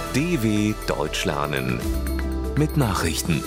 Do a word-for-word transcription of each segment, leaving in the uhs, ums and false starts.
D W Deutsch lernen mit Nachrichten.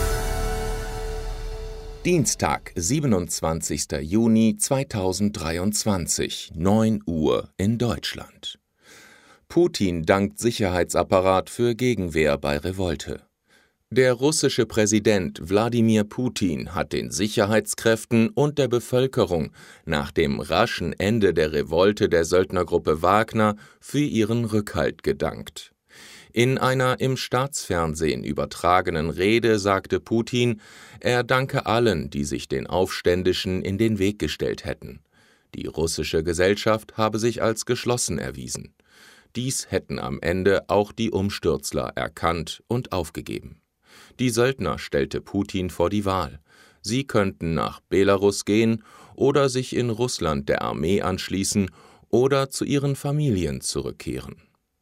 Dienstag, siebenundzwanzigster Juni zweitausenddreiundzwanzig, neun Uhr in Deutschland. Putin dankt Sicherheitsapparat für Gegenwehr bei Revolte. Der russische Präsident Wladimir Putin hat den Sicherheitskräften und der Bevölkerung nach dem raschen Ende der Revolte der Söldnergruppe Wagner für ihren Rückhalt gedankt. In einer im Staatsfernsehen übertragenen Rede sagte Putin, er danke allen, die sich den Aufständischen in den Weg gestellt hätten. Die russische Gesellschaft habe sich als geschlossen erwiesen. Dies hätten am Ende auch die Umstürzler erkannt und aufgegeben. Die Söldner stellte Putin vor die Wahl. Sie könnten nach Belarus gehen oder sich in Russland der Armee anschließen oder zu ihren Familien zurückkehren.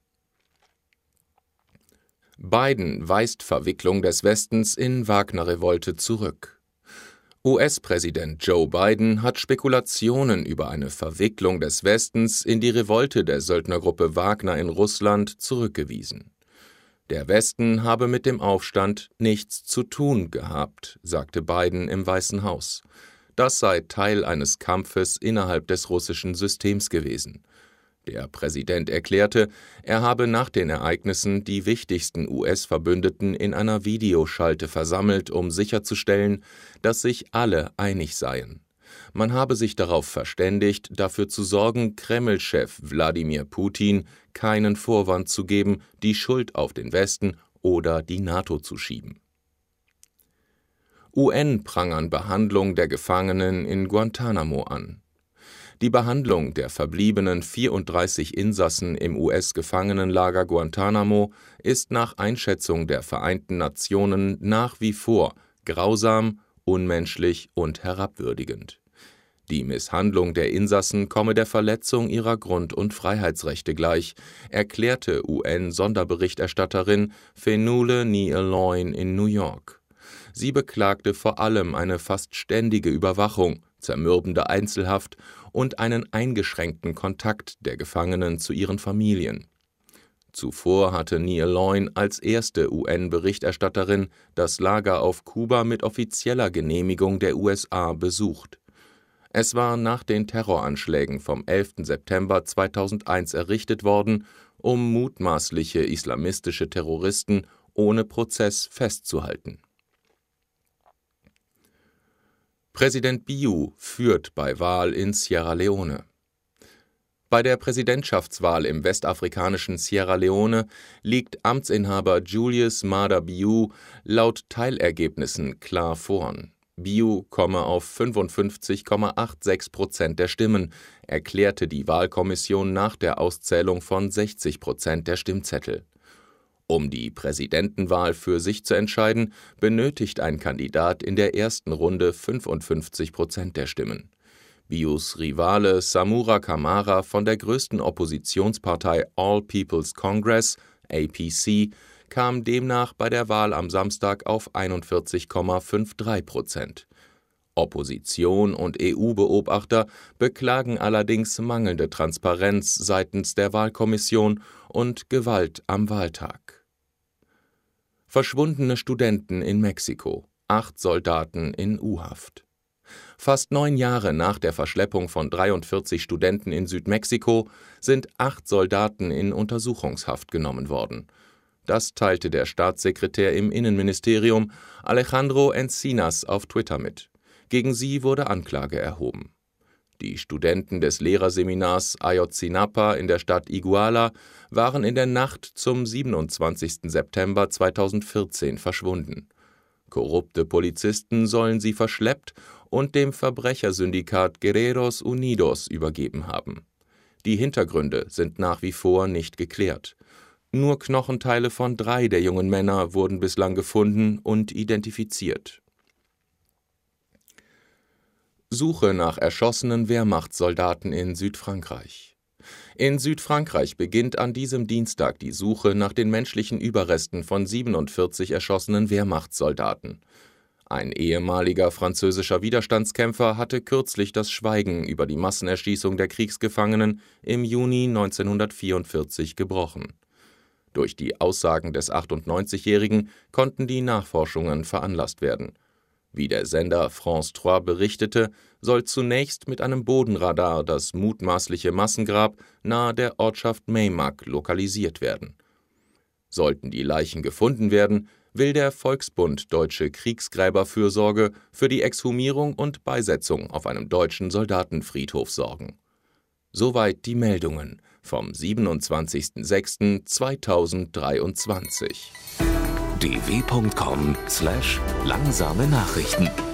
Biden weist Verwicklung des Westens in Wagner-Revolte zurück. U S-Präsident Joe Biden hat Spekulationen über eine Verwicklung des Westens in die Revolte der Söldnergruppe Wagner in Russland zurückgewiesen. Der Westen habe mit dem Aufstand nichts zu tun gehabt, sagte Biden im Weißen Haus. Das sei Teil eines Kampfes innerhalb des russischen Systems gewesen. Der Präsident erklärte, er habe nach den Ereignissen die wichtigsten U S-Verbündeten in einer Videoschalte versammelt, um sicherzustellen, dass sich alle einig seien. Man habe sich darauf verständigt, dafür zu sorgen, Kreml-Chef Wladimir Putin keinen Vorwand zu geben, die Schuld auf den Westen oder die NATO zu schieben. U N prangern Behandlung der Gefangenen in Guantanamo an. Die Behandlung der verbliebenen vierunddreißig Insassen im U S-Gefangenenlager Guantanamo ist nach Einschätzung der Vereinten Nationen nach wie vor grausam, unmenschlich und herabwürdigend. Die Misshandlung der Insassen komme der Verletzung ihrer Grund- und Freiheitsrechte gleich, erklärte U N-Sonderberichterstatterin Fenule Ni Eloin in New York. Sie beklagte vor allem eine fast ständige Überwachung, zermürbende Einzelhaft und einen eingeschränkten Kontakt der Gefangenen zu ihren Familien. Zuvor hatte Ni Eloin als erste U N-Berichterstatterin das Lager auf Kuba mit offizieller Genehmigung der U S A besucht. Es war nach den Terroranschlägen vom elften September zweitausendeins errichtet worden, um mutmaßliche islamistische Terroristen ohne Prozess festzuhalten. Präsident Biyu führt bei Wahl in Sierra Leone. Bei der Präsidentschaftswahl im westafrikanischen Sierra Leone liegt Amtsinhaber Julius Maada Bio laut Teilergebnissen klar vorn. Bio komme auf fünfundfünfzig Komma sechsundachtzig Prozent der Stimmen, erklärte die Wahlkommission nach der Auszählung von sechzig Prozent der Stimmzettel. Um die Präsidentenwahl für sich zu entscheiden, benötigt ein Kandidat in der ersten Runde fünfundfünfzig Prozent der Stimmen. Bios Rivale Samura Kamara von der größten Oppositionspartei All People's Congress, A P C, kam demnach bei der Wahl am Samstag auf einundvierzig Komma dreiundfünfzig Prozent. Opposition und E U-Beobachter beklagen allerdings mangelnde Transparenz seitens der Wahlkommission und Gewalt am Wahltag. Verschwundene Studenten in Mexiko, acht Soldaten in U-Haft. Fast neun Jahre nach der Verschleppung von dreiundvierzig Studenten in Südmexiko sind acht Soldaten in Untersuchungshaft genommen worden. Das teilte der Staatssekretär im Innenministerium Alejandro Encinas auf Twitter mit. Gegen sie wurde Anklage erhoben. Die Studenten des Lehrerseminars Ayotzinapa in der Stadt Iguala waren in der Nacht zum siebenundzwanzigsten September zweitausendvierzehn verschwunden. Korrupte Polizisten sollen sie verschleppt und dem Verbrechersyndikat Guerreros Unidos übergeben haben. Die Hintergründe sind nach wie vor nicht geklärt. Nur Knochenteile von drei der jungen Männer wurden bislang gefunden und identifiziert. Suche nach erschossenen Wehrmachtssoldaten in Südfrankreich. In Südfrankreich beginnt an diesem Dienstag die Suche nach den menschlichen Überresten von siebenundvierzig erschossenen Wehrmachtssoldaten. Ein ehemaliger französischer Widerstandskämpfer hatte kürzlich das Schweigen über die Massenerschießung der Kriegsgefangenen im Juni neunzehnhundertvierundvierzig gebrochen. Durch die Aussagen des achtundneunzigjährigen konnten die Nachforschungen veranlasst werden. Wie der Sender France drei berichtete, soll zunächst mit einem Bodenradar das mutmaßliche Massengrab nahe der Ortschaft Meymac lokalisiert werden. Sollten die Leichen gefunden werden, will der Volksbund Deutsche Kriegsgräberfürsorge für die Exhumierung und Beisetzung auf einem deutschen Soldatenfriedhof sorgen. Soweit die Meldungen vom siebenundzwanzigsten sechsten zweitausenddreiundzwanzig. d w punkt com slash langsame Nachrichten